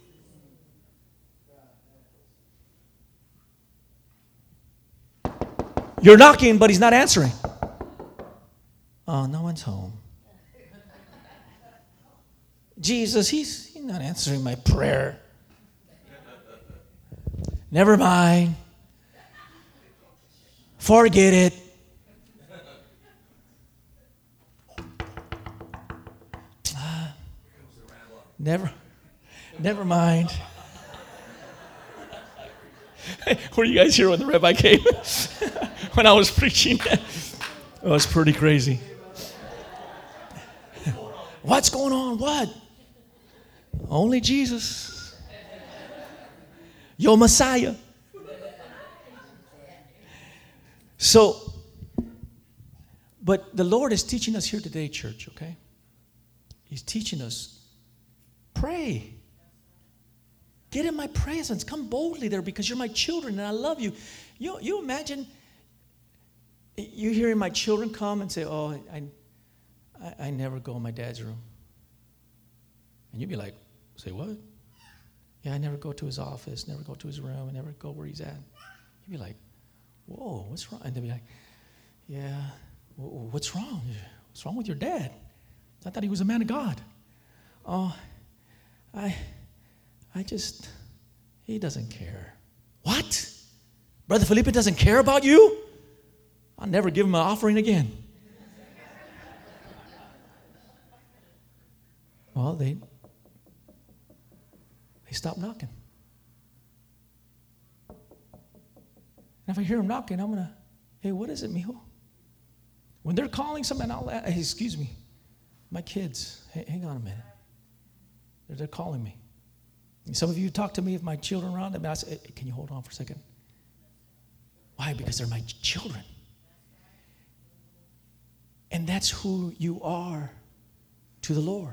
You're knocking, but he's not answering. Oh, no one's home. Jesus, he's, he's not answering my prayer. Never mind. Forget it. Uh, never, never mind. Were you guys here when the rabbi came? When I was preaching? It was pretty crazy. What's going on? What? Only Jesus. Your Messiah. So, but the Lord is teaching us here today, church, okay? He's teaching us, pray. Get in my presence. Come boldly there because you're my children and I love you. You, you imagine you hearing my children come and say, oh, I, I, I never go in my dad's room. And you'd be like, say what? Yeah, I never go to his office, never go to his room, I never go where he's at. You'd be like, whoa, what's wrong? And they'd be like, yeah, what's wrong? What's wrong with your dad? I thought he was a man of God. Oh, I... I just, he doesn't care. What? Brother Felipe doesn't care about you? I'll never give him an offering again. Well, they, they stopped knocking. And if I hear them knocking, I'm going to, hey, what is it, mijo? When they're calling something, I'll, hey, excuse me, my kids, hey, hang on a minute. They're, they're calling me. Some of you talk to me if my children are around them. I say, hey, can you hold on for a second? Why? Because they're my children. And that's who you are to the Lord.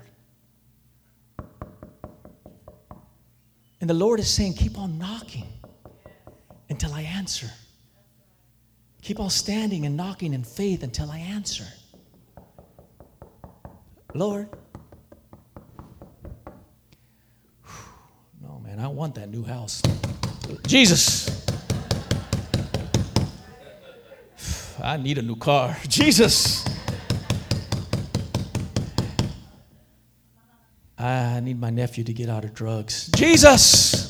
And the Lord is saying, keep on knocking until I answer. Keep on standing and knocking in faith until I answer. Lord, and I want that new house. Jesus. I need a new car. Jesus. I need my nephew to get out of drugs. Jesus.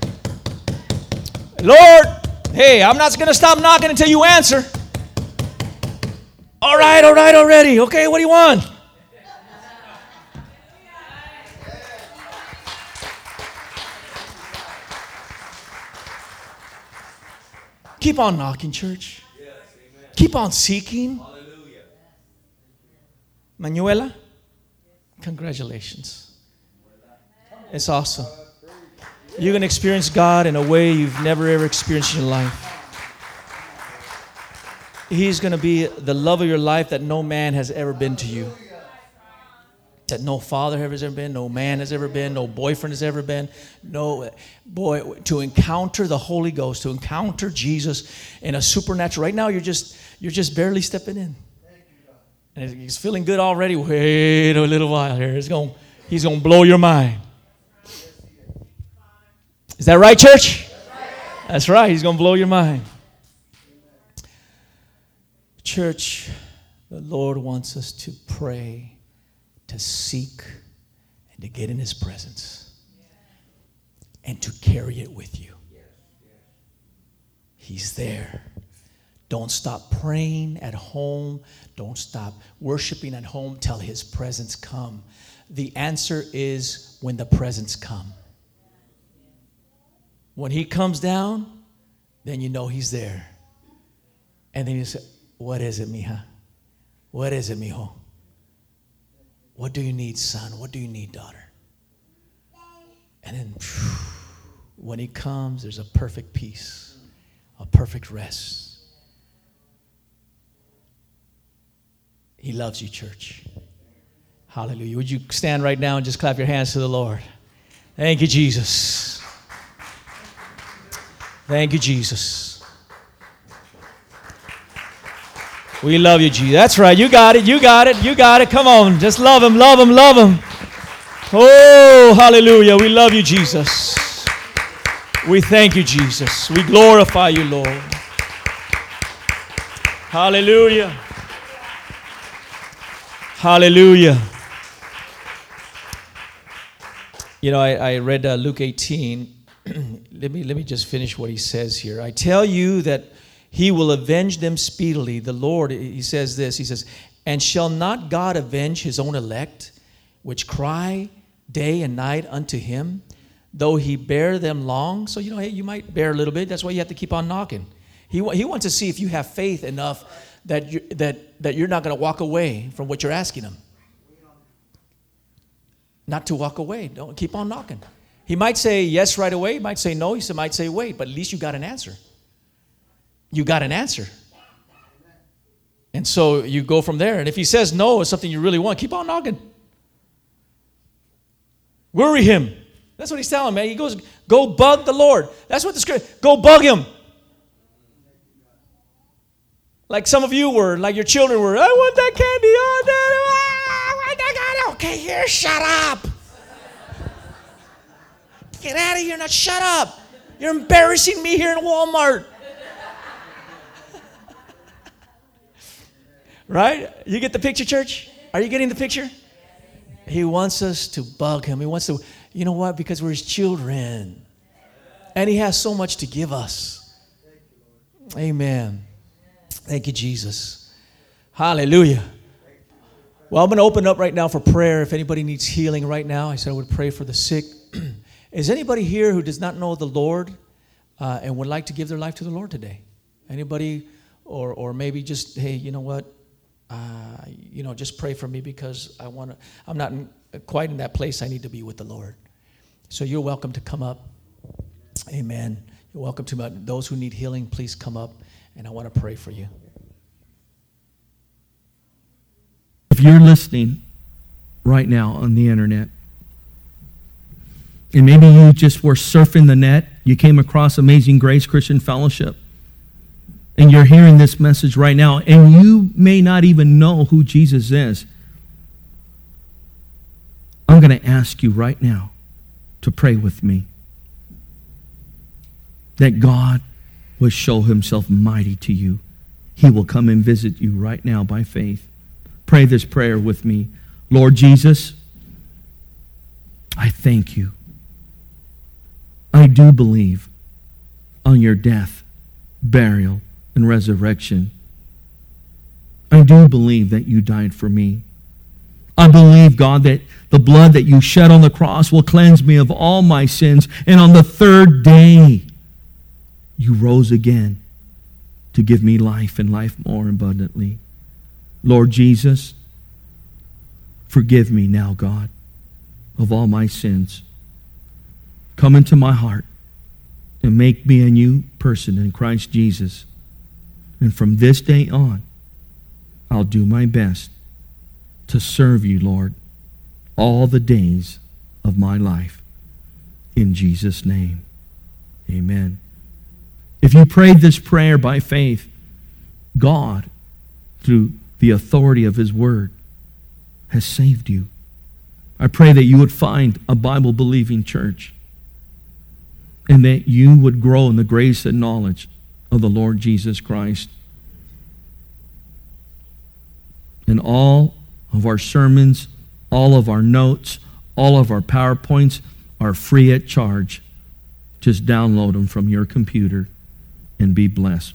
Lord, hey, I'm not going to stop knocking until you answer. All right, all right, already. Okay, what do you want? Keep on knocking, church. Keep on seeking. Manuela, congratulations. It's awesome. You're going to experience God in a way you've never ever experienced in your life. He's going to be the love of your life that no man has ever been to you. That no father has ever been, no man has ever been, no boyfriend has ever been. No, boy, to encounter the Holy Ghost, to encounter Jesus in a supernatural. Right now, you're just you're just barely stepping in. And he's feeling good already. Wait a little while here. He's going, he's going to blow your mind. Is that right, church? That's right. He's going to blow your mind. Church, the Lord wants us to pray, to seek, and to get in His presence, and to carry it with you. He's there. Don't stop praying at home. Don't stop worshiping at home till His presence come. The answer is when the presence come. When He comes down, then you know He's there. And then you say, what is it, mija? What is it, mijo? What do you need, son? What do you need, daughter? And then phew, when He comes, there's a perfect peace, a perfect rest. He loves you, church. Hallelujah. Would you stand right now and just clap your hands to the Lord? Thank you, Jesus. Thank you, Jesus. We love you, Jesus. That's right. You got it. You got it. You got it. Come on. Just love Him. Love Him. Love Him. Oh, hallelujah. We love you, Jesus. We thank you, Jesus. We glorify you, Lord. Hallelujah. Hallelujah. You know, I, I read uh, Luke eighteen. let me let me just finish what he says here. I tell you that He will avenge them speedily. The Lord, He says this. He says, and shall not God avenge His own elect, which cry day and night unto Him, though He bear them long? So, you know, hey, you might bear a little bit. That's why you have to keep on knocking. He, he wants to see if you have faith enough that you, that that you're not going to walk away from what you're asking Him. Not to walk away. Don't keep on knocking. He might say yes right away. He might say no. He might say wait. But at least you got an answer. You got an answer. And so you go from there. And if He says no, it's something you really want, keep on knocking. Worry Him. That's what He's telling, man. He goes, go bug the Lord. That's what the scripture, go bug Him. Like some of you were, like your children were, I want that candy. Oh, Daddy. I want that candy. Okay, here, shut up. Get out of here now. Shut up. You're embarrassing me here in Walmart. Right? You get the picture, church? Are you getting the picture? He wants us to bug Him. He wants to, you know what? Because we're His children. And He has so much to give us. Amen. Thank you, Jesus. Hallelujah. Well, I'm going to open up right now for prayer. If anybody needs healing right now, I said I would pray for the sick. Is anybody here who does not know the Lord uh, and would like to give their life to the Lord today? Anybody? Or or maybe just, hey, you know what? Uh, you know, just pray for me because I want to. I'm not in, quite in that place I need to be with the Lord. So you're welcome to come up. Amen. You're welcome to. Uh, those who need healing, please come up, and I want to pray for you. If you're listening right now on the internet, and maybe you just were surfing the net, you came across Amazing Grace Christian Fellowship, and you're hearing this message right now, and you may not even know who Jesus is, I'm going to ask you right now to pray with me that God will show Himself mighty to you. He will come and visit you right now by faith. Pray this prayer with me. Lord Jesus, I thank you. I do believe on your death, burial, and resurrection. I do believe that you died for me. I believe, God, that the blood that you shed on the cross will cleanse me of all my sins. And on the third day, you rose again to give me life and life more abundantly. Lord Jesus, forgive me now, God, of all my sins. Come into my heart and make me a new person in Christ Jesus. And from this day on, I'll do my best to serve you, Lord, all the days of my life. In Jesus' name, amen. If you prayed this prayer by faith, God, through the authority of His Word, has saved you. I pray that you would find a Bible-believing church and that you would grow in the grace and knowledge of the Lord Jesus Christ. And all of our sermons, all of our notes, all of our PowerPoints are free at charge. Just download them from your computer and be blessed.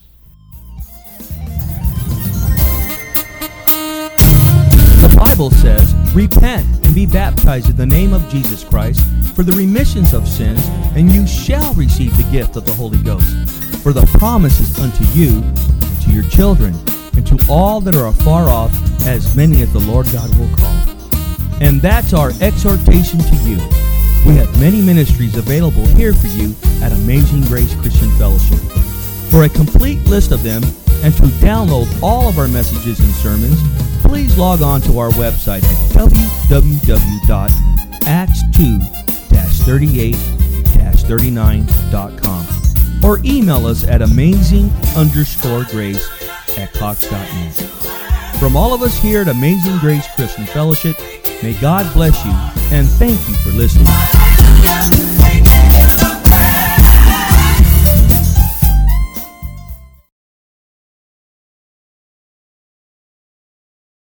The Bible says, repent and be baptized in the name of Jesus Christ for the remissions of sins, and you shall receive the gift of the Holy Ghost. For the promise is unto you, and to your children, and to all that are afar off, as many as the Lord God will call. And that's our exhortation to you. We have many ministries available here for you at Amazing Grace Christian Fellowship. For a complete list of them and to download all of our messages and sermons, please log on to our website at w w w dot acts two dash thirty-eight dash thirty-nine dot com or email us at amazing underscore grace at cox dot net. From all of us here at Amazing Grace Christian Fellowship, may God bless you and thank you for listening.